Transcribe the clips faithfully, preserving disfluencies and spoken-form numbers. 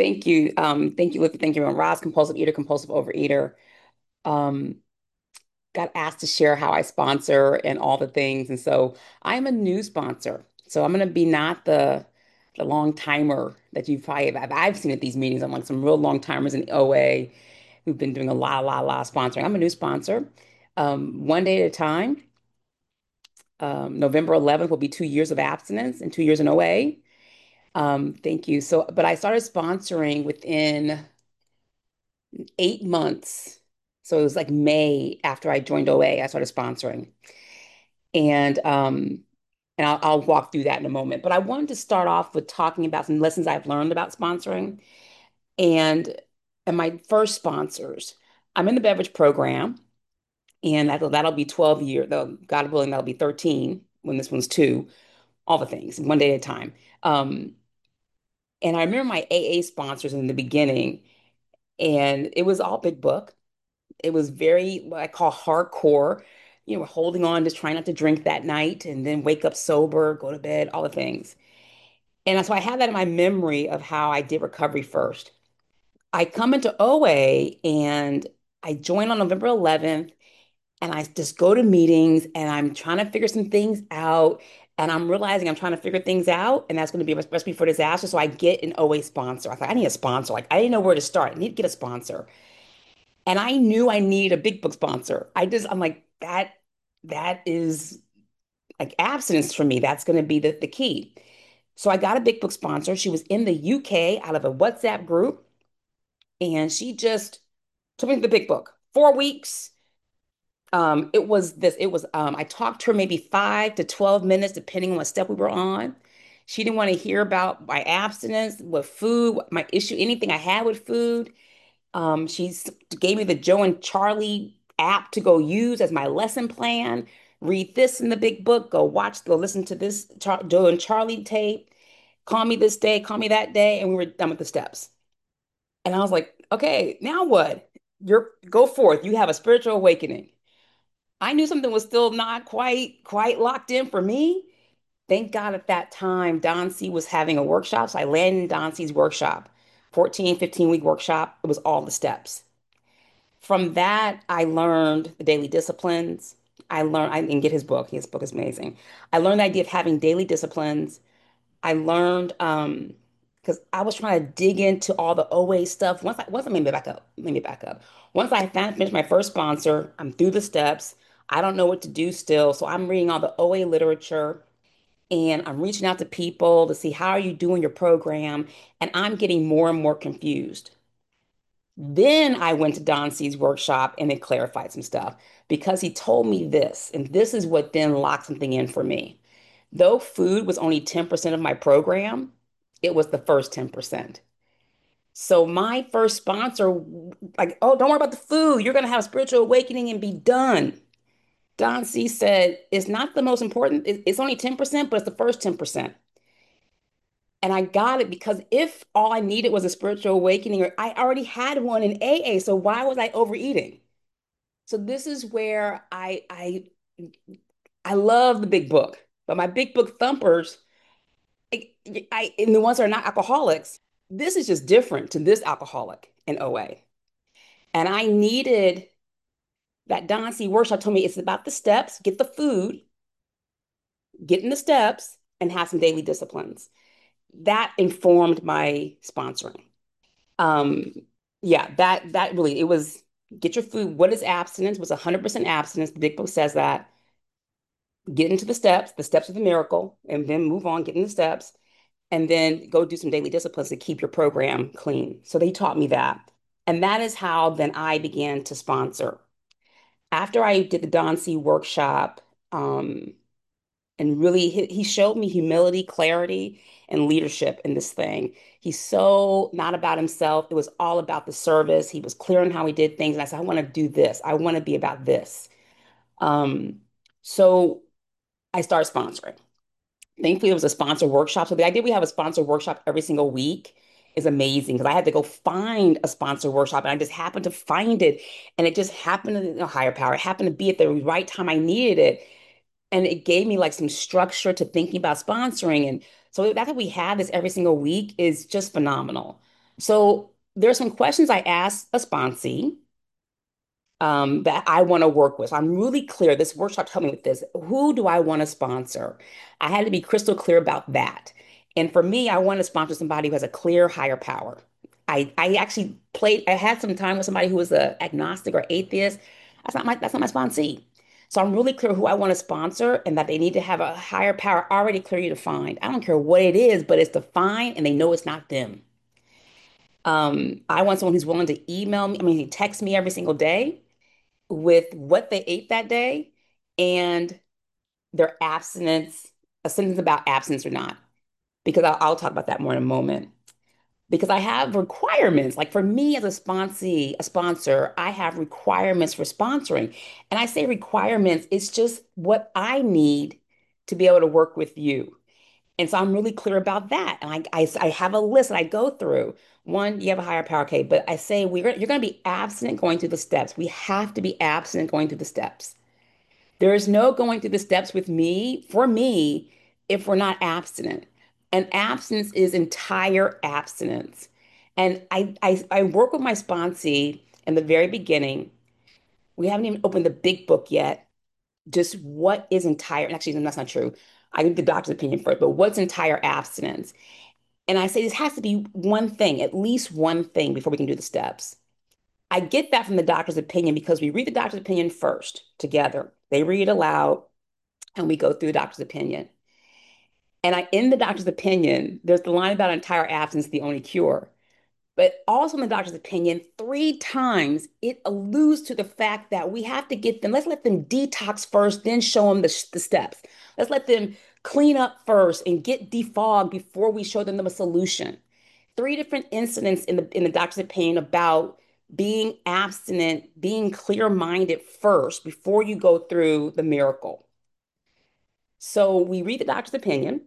Thank you. Um, thank you, Liv. Thank you, Ross, compulsive eater, compulsive overeater. Um, got asked to share how I sponsor and all the things. And so I'm a new sponsor. So I'm going to be not the the long timer that you've probably I've, I've seen at these meetings. I'm like some real long timers in O A who've been doing a lot, a lot, a lot of sponsoring. I'm a new sponsor. Um, one day at a time. Um, November eleventh will be two years of abstinence and two years in O A. Um, thank you. So, but I started sponsoring within eight months. So it was like May after I joined O A, I started sponsoring. And um, and I'll, I'll walk through that in a moment. But I wanted to start off with talking about some lessons I've learned about sponsoring and and my first sponsors. I'm in the beverage program, and that'll that'll be twelve years, though, God willing, that'll be thirteen when this one's two, all the things, one day at a time. Um, and I remember my A A sponsors in the beginning, and it was all big book. It was very what I call hardcore. You know, holding on, just trying not to drink that night and then wake up sober, go to bed, all the things. And so I have that in my memory of how I did recovery first. I come into O A and I join on November eleventh and I just go to meetings and I'm trying to figure some things out. And I'm realizing I'm trying to figure things out, and that's going to be a recipe for disaster. So I get an O A sponsor. I thought I need a sponsor. Like I didn't know where to start. I need to get a sponsor. And I knew I needed a big book sponsor. I just, I'm like, that, that is like abstinence for me. That's going to be the, the key. So I got a big book sponsor. She was in the U K out of a WhatsApp group, and she just took me to the big book. Four weeks. Um, it was this, it was, um, I talked to her maybe five to twelve minutes, depending on what step we were on. She didn't want to hear about my abstinence, what food, my issue, anything I had with food. Um, she gave me the Joe and Charlie app to go use as my lesson plan. Read this in the big book. Go watch, go listen to this Char Joe and Charlie tape. Call me this day, call me that day, and we were done with the steps. And I was like, okay, now what? You're go forth. You have a spiritual awakening. I knew something was still not quite quite locked in for me. Thank God at that time, Don C was having a workshop. So I landed in Don C's workshop, fourteen, fifteen week workshop. It was all the steps. From that, I learned the daily disciplines. I learned, I didn't get his book. His book is amazing. I learned the idea of having daily disciplines. I learned, um, because I was trying to dig into all the O A stuff. Once I, once I, let me back up, let me back up. Once I fin- finished my first sponsor, I'm through the steps. I don't know what to do still. So I'm reading all the O A literature and I'm reaching out to people to see how are you doing your program. And I'm getting more and more confused. Then I went to Don C's workshop and it clarified some stuff because he told me this, and this is what then locked something in for me. Though food was only ten percent of my program, it was the first ten percent. So my first sponsor, like, oh, don't worry about the food. You're going to have a spiritual awakening and be done. Don C said, it's not the most important. It- It's only ten percent, but it's the first ten percent. And I got it because if all I needed was a spiritual awakening, or I already had one in A A, so why was I overeating? So this is where I I I love the big book, but my big book thumpers, I, I and the ones that are not alcoholics, this is just different to this alcoholic in O A. And I needed that Don C workshop told me it's about the steps, get the food, get in the steps, and have some daily disciplines. That informed my sponsoring. Um, yeah, that that really it was get your food. What is abstinence? Was one hundred percent abstinence. The big book says that. Get into the steps, the steps of the miracle, and then move on, get in the steps, and then go do some daily disciplines to keep your program clean. So they taught me that. And that is how then I began to sponsor. After I did the Don C workshop, um, and really he, he showed me humility, clarity, and leadership in this thing. He's so not about himself. It was all about the service. He was clear on how he did things. And I said, I want to do this. I want to be about this. Um, so I started sponsoring. Thankfully, it was a sponsor workshop. So the idea we have a sponsor workshop every single week is amazing because I had to go find a sponsor workshop and I just happened to find it. And it just happened to, you know, higher power. It happened to be at the right time I needed it. And it gave me like some structure to thinking about sponsoring. And so the fact that we have this every single week is just phenomenal. So there's some questions I asked a sponsee um, that I want to work with. So I'm really clear. This workshop helped me with this. Who do I want to sponsor? I had to be crystal clear about that. And for me, I want to sponsor somebody who has a clear higher power. I, I actually played, I had some time with somebody who was a agnostic or atheist. That's not my, that's not my sponsee. So I'm really clear who I want to sponsor and that they need to have a higher power already clearly defined. I don't care what it is, but it's defined and they know it's not them. Um, I want someone who's willing to email me, I mean, text me every single day with what they ate that day and their abstinence, a sentence about abstinence or not, because I'll, I'll talk about that more in a moment. Because I have requirements. Like for me as a sponsee, a sponsor, I have requirements for sponsoring. And I say requirements, it's just what I need to be able to work with you. And so I'm really clear about that. And I, I, I have a list that I go through. One, you have a higher power, okay, but I say we're you're going to be abstinent going through the steps. We have to be abstinent going through the steps. There is no going through the steps with me, for me, if we're not abstinent. And abstinence is entire abstinence. And I, I, I work with my sponsee in the very beginning. We haven't even opened the big book yet. Just what is entire, and actually, that's not true. I need the doctor's opinion first, but what's entire abstinence? And I say this has to be one thing, at least one thing before we can do the steps. I get that from the doctor's opinion because we read the doctor's opinion first together. They read it aloud and we go through the doctor's opinion. And I, in the doctor's opinion, there's the line about entire abstinence, the only cure. But also in the doctor's opinion, three times it alludes to the fact that we have to get them, let's let them detox first, then show them the, the steps. Let's let them clean up first and get defogged before we show them a solution. Three different incidents in the in the doctor's opinion about being abstinent, being clear-minded first before you go through the miracle. So we read the doctor's opinion,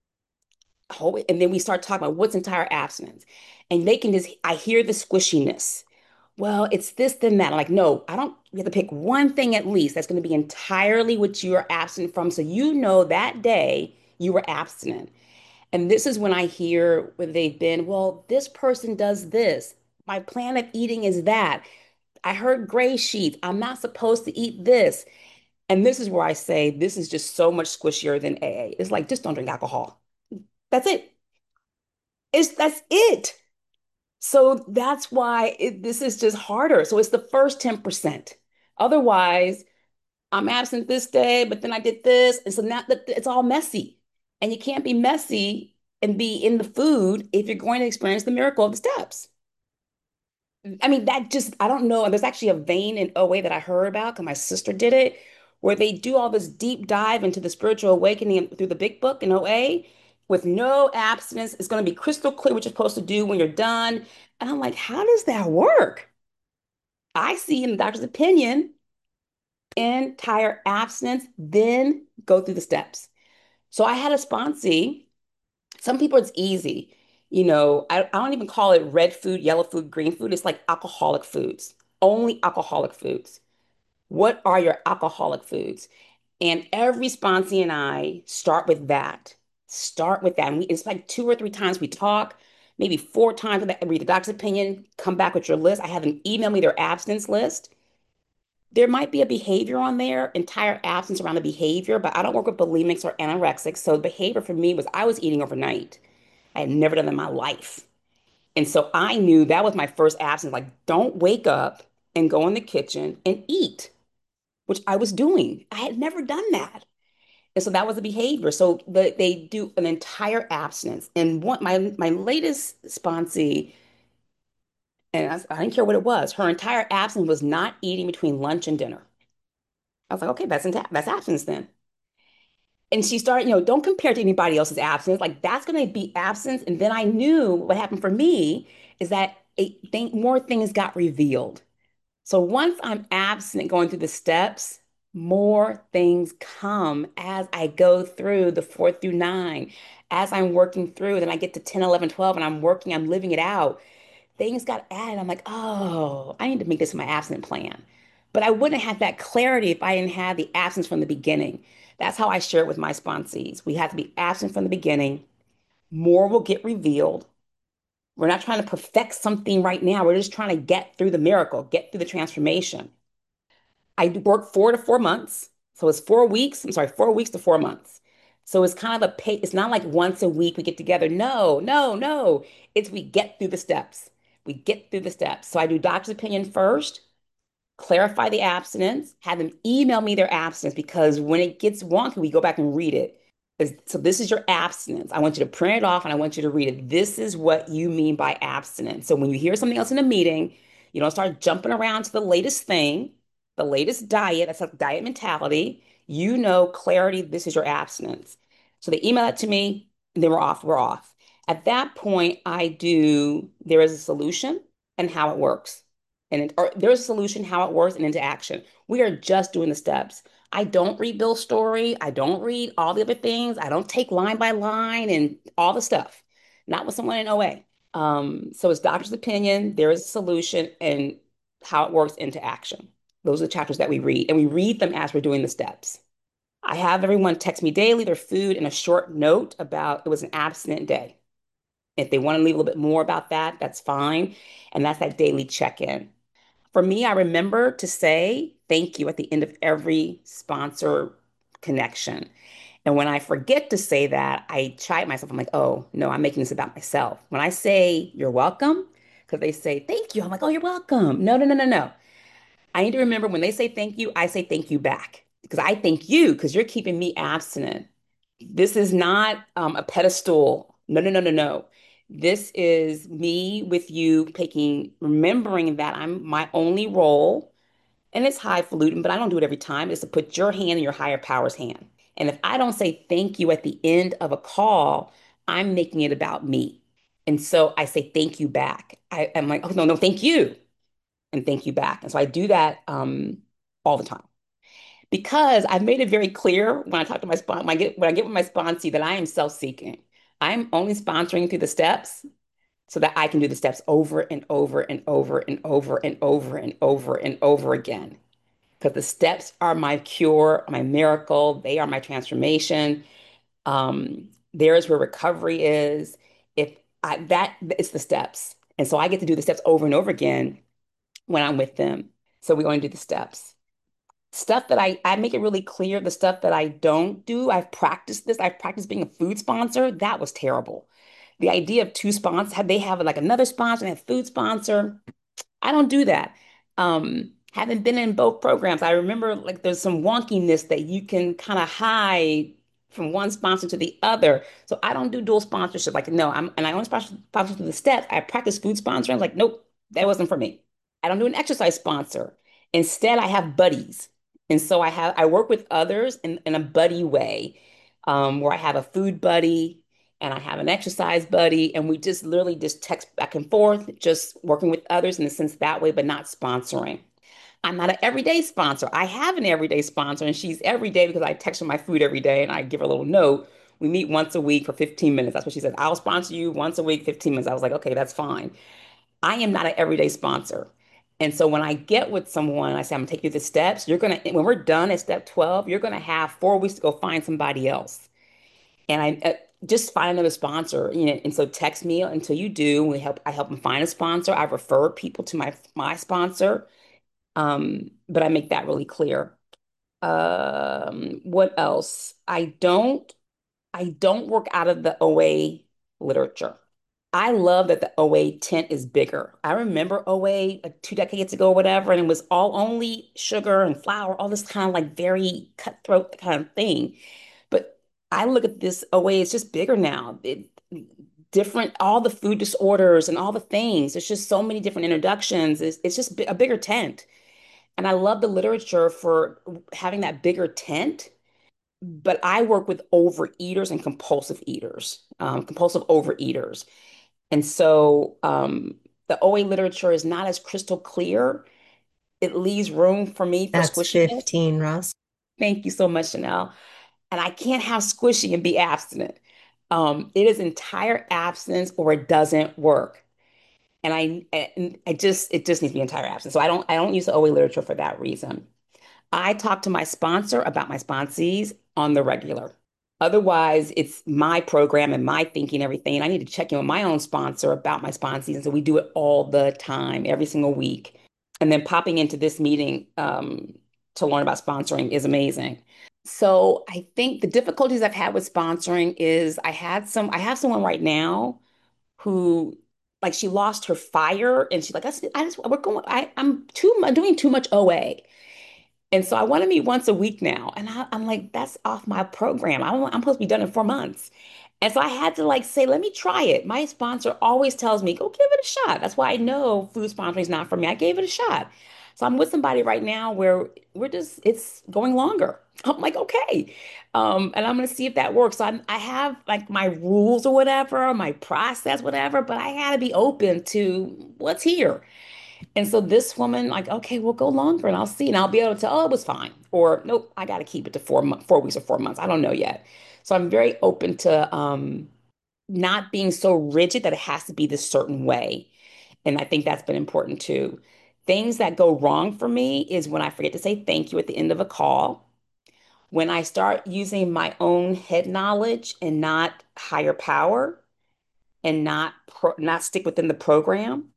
oh, and then we start talking about what's entire abstinence. And they can just, I hear the squishiness. Well, it's this, then that. I'm like, no, I don't, you have to pick one thing at least that's going to be entirely what you are abstinent from. So you know that day you were abstinent. And this is when I hear where they've been, well, this person does this. My plan of eating is that. I heard gray sheets. I'm not supposed to eat this. And this is where I say this is just so much squishier than A A. It's like, just don't drink alcohol. That's it. It's that's it. So that's why it, this is just harder. So it's the first ten percent. Otherwise, I'm absent this day, but then I did this. And so now that it's all messy. And you can't be messy and be in the food if you're going to experience the miracle of the steps. I mean, that just, I don't know. And there's actually a vein in O A that I heard about because my sister did it, where they do all this deep dive into the spiritual awakening through the big book in O A with no abstinence. It's going to be crystal clear what you're supposed to do when you're done. And I'm like, how does that work? I see in the doctor's opinion, entire abstinence, then go through the steps. So I had a sponsee. Some people it's easy. You know, I, I don't even call it red food, yellow food, green food. It's like alcoholic foods, only alcoholic foods. What are your alcoholic foods? And every sponsee and I start with that. Start with that. And we, it's like two or three times we talk, maybe four times with that, read the doctor's opinion, come back with your list. I have them email me their abstinence list. There might be a behavior on there, entire absence around the behavior, but I don't work with bulimics or anorexics. So behavior for me was I was eating overnight. I had never done that in my life. And so I knew that was my first absence. Like, don't wake up and go in the kitchen and eat, which I was doing. I had never done that. And so that was the behavior. So the, they do an entire abstinence. And one, my my latest sponsee, and I, I didn't care what it was, her entire abstinence was not eating between lunch and dinner. I was like, okay, that's that's abstinence then. And she started, you know, don't compare to anybody else's absence. Like that's going to be absence. And then I knew what happened for me is that a thing, more things got revealed. So once I'm absent going through the steps, more things come as I go through the four through nine. As I'm working through, then I get to ten, eleven, twelve, and I'm working, I'm living it out. Things got added. I'm like, oh, I need to make this my absent plan. But I wouldn't have that clarity if I didn't have the absence from the beginning. That's how I share it with my sponsees. We have to be absent from the beginning. More will get revealed. We're not trying to perfect something right now. We're just trying to get through the miracle, get through the transformation. I work four to four months. So it's four weeks. I'm sorry, four weeks to four months. So it's kind of a pay, it's not like once a week we get together. No, no, no. It's we get through the steps. We get through the steps. So I do doctor's opinion first, clarify the abstinence, have them email me their abstinence because when it gets wonky, we go back and read it. So this is your abstinence. I want you to print it off and I want you to read it. This is what you mean by abstinence. So when you hear something else in a meeting, you don't start jumping around to the latest thing, the latest diet. That's like diet mentality. You know clarity, this is your abstinence. So they email it to me, and then we're off, we're off. At that point, I do, there is a solution and how it works and it, or there's a solution, how it works, and into action. We are just doing the steps. I don't read Bill's story. I don't read all the other things. I don't take line by line and all the stuff. Not with someone in O A. Um, so it's doctor's opinion. There is a solution and how it works into action. Those are the chapters that we read, and we read them as we're doing the steps. I have everyone text me daily their food and a short note about it was an abstinent day. If they want to leave a little bit more about that, that's fine. And that's that daily check-in. For me, I remember to say thank you at the end of every sponsor connection. And when I forget to say that, I chide myself. I'm like, oh, no, I'm making this about myself. When I say you're welcome, because they say thank you, I'm like, oh, you're welcome. No, no, no, no, no. I need to remember when they say thank you, I say thank you back because I thank you because you're keeping me abstinent. This is not um, a pedestal. No, no, no, no, no. This is me with you taking, remembering that I'm my only role, and it's highfalutin, but I don't do it every time, is to put your hand in your higher power's hand. And if I don't say thank you at the end of a call, I'm making it about me. And so I say thank you back. I, I'm like, oh, no, no, thank you. And thank you back. And so I do that um, all the time because I've made it very clear when I talk to my spon when I get when I get with my sponsee that I am self-seeking. I'm only sponsoring through the steps so that I can do the steps over and over and over and over and over and over and over again. Because the steps are my cure, my miracle, they are my transformation. Um, there's where recovery is. If I that it's the steps. And so I get to do the steps over and over again when I'm with them. So we only do the steps. Stuff that I, I make it really clear, the stuff that I don't do, I've practiced this. I've practiced being a food sponsor. That was terrible. The idea of two sponsors, had they have like another sponsor and a food sponsor. I don't do that. Um, having been in both programs, I remember like there's some wonkiness that you can kind of hide from one sponsor to the other. So I don't do dual sponsorship. Like, no, I'm and I only sponsor, sponsor through the steps. I practice food sponsoring. Like, nope, that wasn't for me. I don't do an exercise sponsor. Instead, I have buddies. And so I have I work with others in, in a buddy way, um, where I have a food buddy and I have an exercise buddy, and we just literally just text back and forth, just working with others in the sense that way, but not sponsoring. I'm not an everyday sponsor. I have an everyday sponsor, and she's every day because I text her my food every day and I give her a little note. We meet once a week for fifteen minutes. That's what she said. I'll sponsor you once a week, fifteen minutes. I was like, okay, that's fine. I am not an everyday sponsor. And so when I get with someone, I say, I'm gonna take you the steps. You're gonna, when we're done at step twelve, you're gonna have four weeks to go find somebody else. And I uh, just find another sponsor, you know, and so text me until you do. We help, I help them find a sponsor. I refer people to my my sponsor. Um, but I make that really clear. Um, what else? I don't I don't work out of the O A literature. I love that the O A tent is bigger. I remember O A like two decades ago or whatever, and it was all only sugar and flour, all this kind of like very cutthroat kind of thing. But I look at this O A, it's just bigger now. It, different, all the food disorders and all the things. There's just so many different introductions. It's, it's just a bigger tent. And I love the literature for having that bigger tent. But I work with overeaters and compulsive eaters, um, compulsive overeaters. And so um, the O A literature is not as crystal clear. It leaves room for me for That's squishiness. fifteen, Ross. Thank you so much, Chanel. And I can't have squishy and be abstinent. Um, it is entire abstinence or it doesn't work. And I, and I just, it just needs to be entire abstinence. So I don't, I don't use the O A literature for that reason. I talk to my sponsor about my sponsees on the regular. Otherwise, it's my program and my thinking, everything. And I need to check in with my own sponsor about my sponsees. And so we do it all the time, every single week. And then popping into this meeting um, to learn about sponsoring is amazing. So I think the difficulties I've had with sponsoring is I had some, I have someone right now who like she lost her fire and she's like, I just, I just we're going, I, I'm too, I'm doing too much O A. And so I want to meet once a week now. And I, I'm like, that's off my program. I'm, I'm supposed to be done in four months. And so I had to like say, let me try it. My sponsor always tells me, go give it a shot. That's why I know food sponsoring is not for me. I gave it a shot. So I'm with somebody right now where we're just, it's going longer. I'm like, okay. Um, and I'm going to see if that works. So I'm, I have like my rules or whatever, my process, whatever, but I got to be open to what's here. And so this woman, like, okay, we'll go longer and I'll see. And I'll be able to tell, oh, it was fine. Or nope, I got to keep it to four, mo- four weeks or four months. I don't know yet. So I'm very open to um, not being so rigid that it has to be this certain way. And I think that's been important too. Things that go wrong for me is when I forget to say thank you at the end of a call, when I start using my own head knowledge and not higher power and not pro not stick within the program,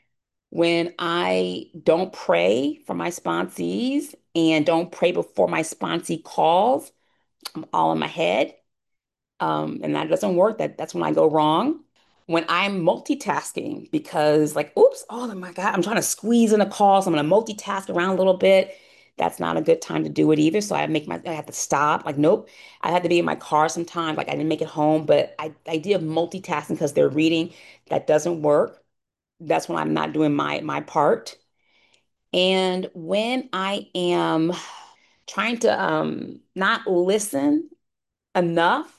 when I don't pray for my sponsees and don't pray before my sponsee calls, I'm all in my head. Um, and that doesn't work. That that's when I go wrong. When I'm multitasking because like, oops, oh my God, I'm trying to squeeze in a call, so I'm gonna multitask around a little bit. That's not a good time to do it either. So I make my I have to stop. Like, nope. I had to be in my car sometimes. Like I didn't make it home, but I idea of multitasking because they're reading, that doesn't work. That's when I'm not doing my my part. And when I am trying to um not listen enough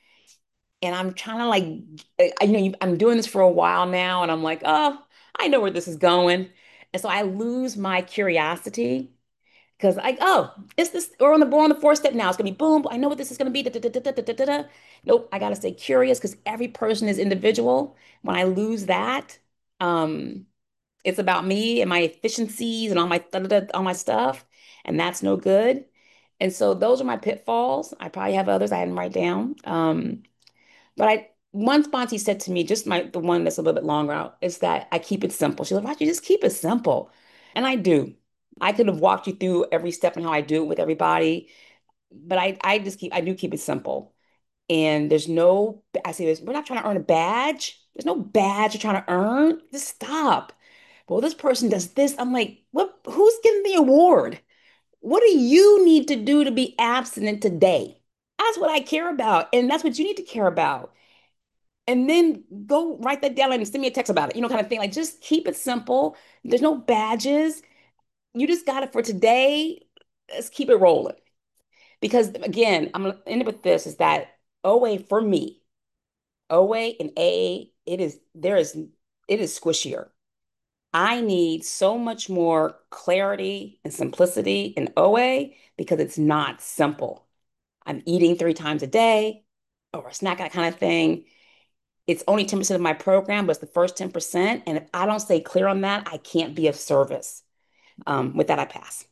and I'm trying to like I, you know you- I'm doing this for a while now and I'm like, oh, I know where this is going. And so I lose my curiosity because I oh, it's this we're on the we're on the fourth step now. It's gonna be boom. I know what this is gonna be. Da, da, da, da, da, da, da, da. Nope, I gotta stay curious because every person is individual. When I lose that, um it's about me and my efficiencies and all my da, da, da, all my stuff, and that's no good. And so those are my pitfalls. I probably have others I didn't write down. Um, but I one sponsee said to me, just my the one that's a little bit longer out, is that I keep it simple. She's like, why don't you just keep it simple? And I do. I could have walked you through every step and how I do it with everybody, but I I just keep I do keep it simple. And there's no, I say this, we're not trying to earn a badge. There's no badge you're trying to earn. Just stop. Well, this person does this. I'm like, what? Who's getting the award? What do you need to do to be abstinent today? That's what I care about. And that's what you need to care about. And then go write that down and send me a text about it, you know, kind of thing. Like just keep it simple. There's no badges. You just got it for today. Let's keep it rolling. Because again, I'm gonna end it with this is that O A for me, O A and A A, it is there is it is squishier. I need so much more clarity and simplicity in O A because it's not simple. I'm eating three times a day or a snack, that kind of thing. It's only ten percent of my program, but it's the first ten percent. And if I don't stay clear on that, I can't be of service. Um, with that, I pass.